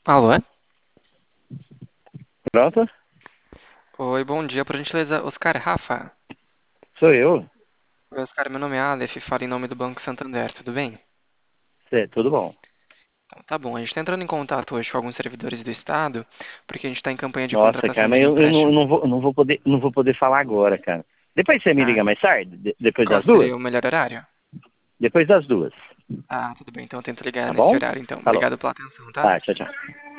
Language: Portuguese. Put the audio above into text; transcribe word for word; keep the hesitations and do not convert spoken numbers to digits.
Alô? Pronto? Oi, bom dia, por gentileza, Oscar Rafa. Sou eu. Oi, Oscar, meu nome é Aleph, falo em nome do Banco Santander, tudo bem? Cê, tudo bom. Então, tá bom, a gente está entrando em contato hoje com alguns servidores do Estado, porque a gente está em campanha de Nossa, cara, contratação de mas um eu, eu não, eu empréstimo. não vou, eu não vou poder, não vou poder falar agora, cara. Depois você me Ah, liga mais tarde? De- depois qual das duas? seria o melhor horário? Depois das duas, Ah, tudo bem, então eu tento ligar tá nesse bom? horário, então. Falou. Obrigado pela atenção, tá? Tá, tchau, tchau.